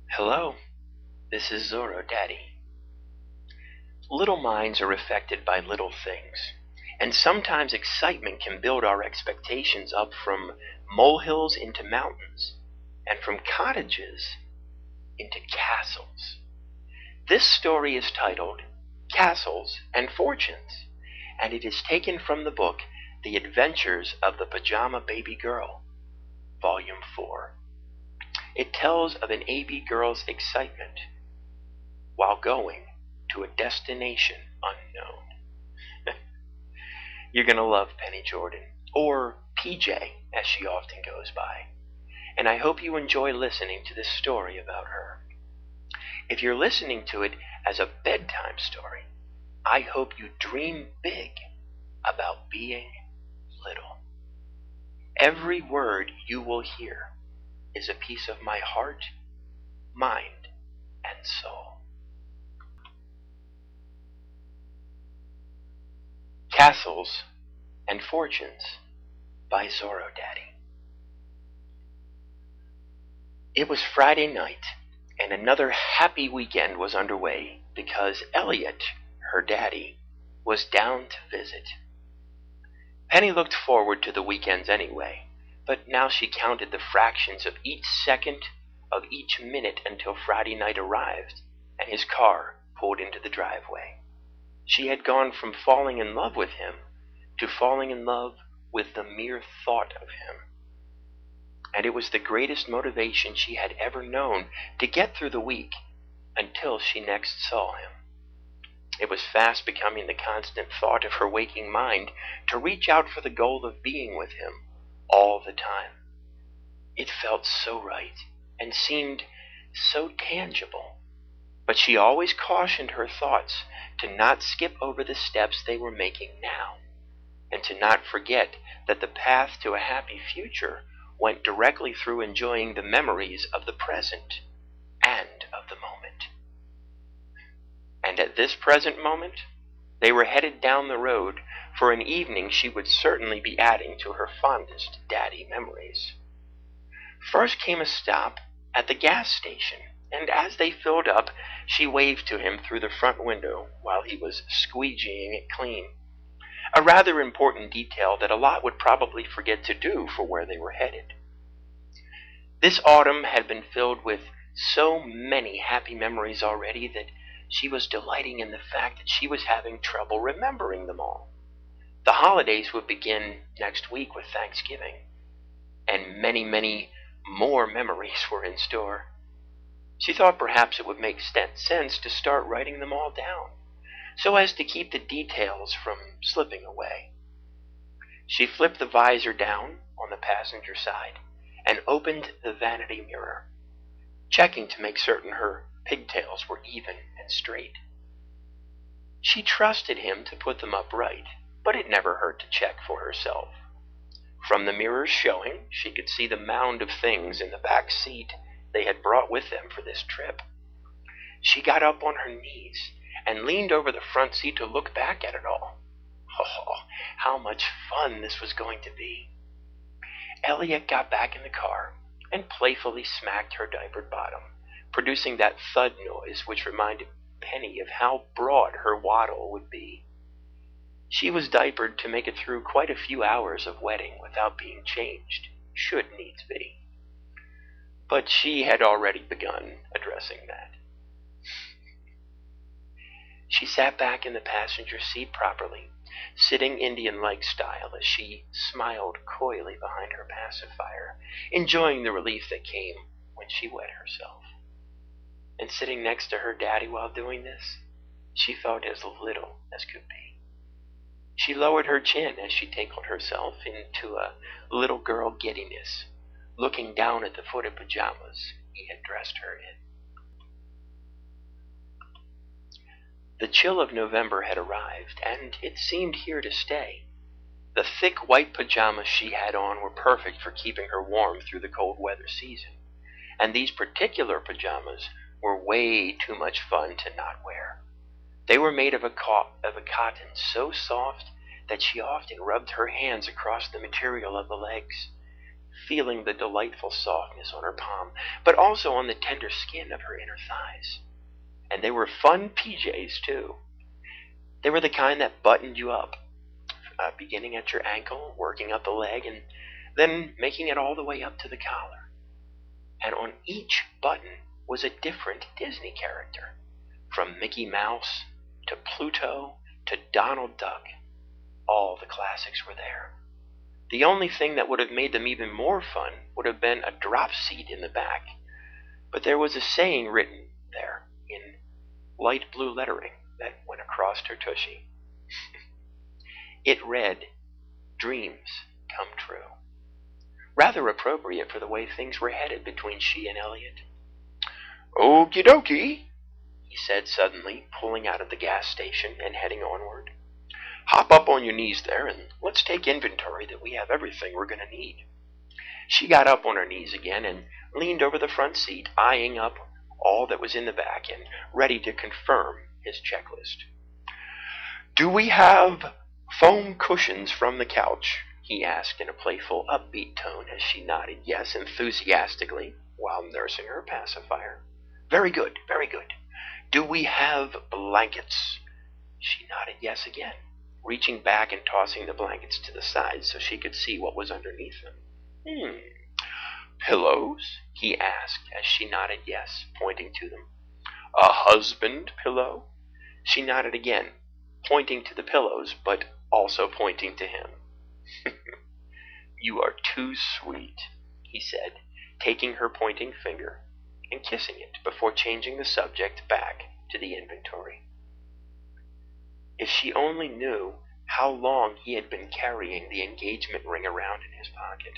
Hello, this is Zorro Daddy. Little minds are affected by little things, and sometimes excitement can build our expectations up from molehills into mountains, and from cottages into castles. This story is titled Castles and Fortunes, and it is taken from the book The Adventures of the Pajama Baby Girl, Volume 4. It tells of an AB girl's excitement while going to a destination unknown. You're going to love Penny Jordan, or PJ as she often goes by, and I hope you enjoy listening to this story about her. If you're listening to it as a bedtime story, I hope you dream big about being little. Every word you will hear is a piece of my heart, mind, and soul. Castles and Fortunes by Zorro Daddy. It was Friday night, and another happy weekend was underway because Elliot, her daddy, was down to visit. Penny looked forward to the weekends anyway, but now she counted the fractions of each second of each minute until Friday night arrived and his car pulled into the driveway. She had gone from falling in love with him to falling in love with the mere thought of him. And it was the greatest motivation she had ever known to get through the week until she next saw him. It was fast becoming the constant thought of her waking mind to reach out for the goal of being with him all the time. It felt so right and seemed so tangible. But she always cautioned her thoughts to not skip over the steps they were making now, and to not forget that the path to a happy future went directly through enjoying the memories of the present and of the moment. And at this present moment, they were headed down the road for an evening she would certainly be adding to her fondest daddy memories. First came a stop at the gas station, and as they filled up, she waved to him through the front window while he was squeegeeing it clean. A rather important detail that a lot would probably forget to do for where they were headed. This autumn had been filled with so many happy memories already that she was delighting in the fact that she was having trouble remembering them all. The holidays would begin next week with Thanksgiving, and many, many more memories were in store. She thought perhaps it would make sense to start writing them all down, so as to keep the details from slipping away. She flipped the visor down on the passenger side and opened the vanity mirror, checking to make certain her pigtails were even and straight. She trusted him to put them up right, but it never hurt to check for herself. From the mirror's showing, she could see the mound of things in the back seat they had brought with them for this trip. She got up on her knees and leaned over the front seat to look back at it all. Oh, how much fun this was going to be. Elliot got back in the car and playfully smacked her diapered bottom, producing that thud noise which reminded Penny of how broad her waddle would be. She was diapered to make it through quite a few hours of wetting without being changed, should needs be. But she had already begun addressing that. She sat back in the passenger seat properly, sitting Indian-like style as she smiled coyly behind her pacifier, enjoying the relief that came when she wet herself. And sitting next to her daddy while doing this, she felt as little as could be. She lowered her chin as she tinkled herself into a little girl giddiness, looking down at the footed pajamas he had dressed her in. The chill of November had arrived, and it seemed here to stay. The thick white pajamas she had on were perfect for keeping her warm through the cold weather season, and these particular pajamas were way too much fun to not wear. They were made of a cotton so soft that she often rubbed her hands across the material of the legs, feeling the delightful softness on her palm, but also on the tender skin of her inner thighs. And they were fun PJs, too. They were the kind that buttoned you up, beginning at your ankle, working up the leg, and then making it all the way up to the collar. And on each button was a different Disney character, from Mickey Mouse to Pluto to Donald Duck. All the classics were there. The only thing that would have made them even more fun would have been a drop seat in the back. But there was a saying written there in light blue lettering that went across her tushy. It read, "Dreams come true." Rather appropriate for the way things were headed between she and Elliot. "Okie dokie," he said suddenly, pulling out of the gas station and heading onward. "Hop up on your knees there, and let's take inventory that we have everything we're going to need." She got up on her knees again and leaned over the front seat, eyeing up all that was in the back and ready to confirm his checklist. "Do we have foam cushions from the couch?" he asked in a playful, upbeat tone as she nodded yes enthusiastically while nursing her pacifier. "Very good, very good. Do we have blankets?" She nodded yes again, reaching back and tossing the blankets to the side so she could see what was underneath them. "Pillows?" he asked as she nodded yes, pointing to them. "A husband pillow?" She nodded again, pointing to the pillows, but also pointing to him. "You are too sweet," he said, taking her pointing finger and kissing it before changing the subject back to the inventory. If she only knew how long he had been carrying the engagement ring around in his pocket.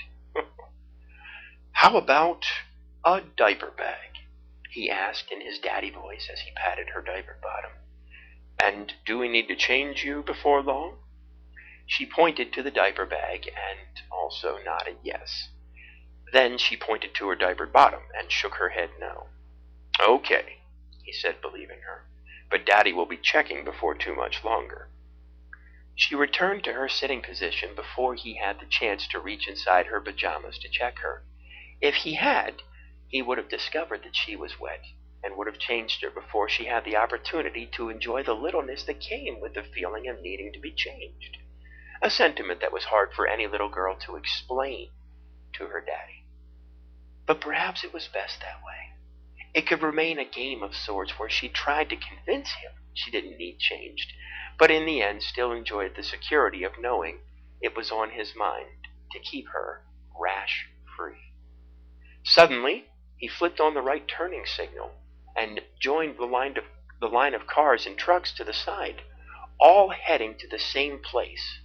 "How about a diaper bag?" he asked in his daddy voice as he patted her diaper bottom. "And do we need to change you before long?" She pointed to the diaper bag and also nodded yes. Then she pointed to her diaper bottom and shook her head no. "Okay," he said, believing her, "but Daddy will be checking before too much longer." She returned to her sitting position before he had the chance to reach inside her pajamas to check her. If he had, he would have discovered that she was wet and would have changed her before she had the opportunity to enjoy the littleness that came with the feeling of needing to be changed. A sentiment that was hard for any little girl to explain to her daddy. But perhaps it was best that way. It could remain a game of sorts where she tried to convince him she didn't need changed, but in the end still enjoyed the security of knowing it was on his mind to keep her rash-free. Suddenly, he flipped on the right turning signal and joined the line of cars and trucks to the side, all heading to the same place.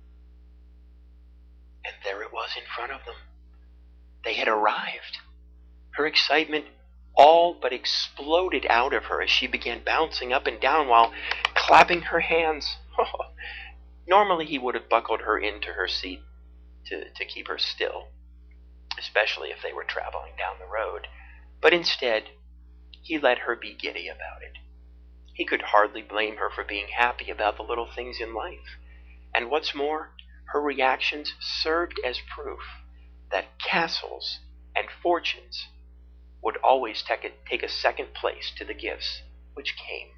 And there it was in front of them. They had arrived. Her excitement all but exploded out of her as she began bouncing up and down while clapping her hands. Normally he would have buckled her into her seat to keep her still, especially if they were traveling down the road, but instead he let her be giddy about it. He could hardly blame her for being happy about the little things in life, and what's more, her reactions served as proof that castles and fortunes would always take a second place to the gifts which came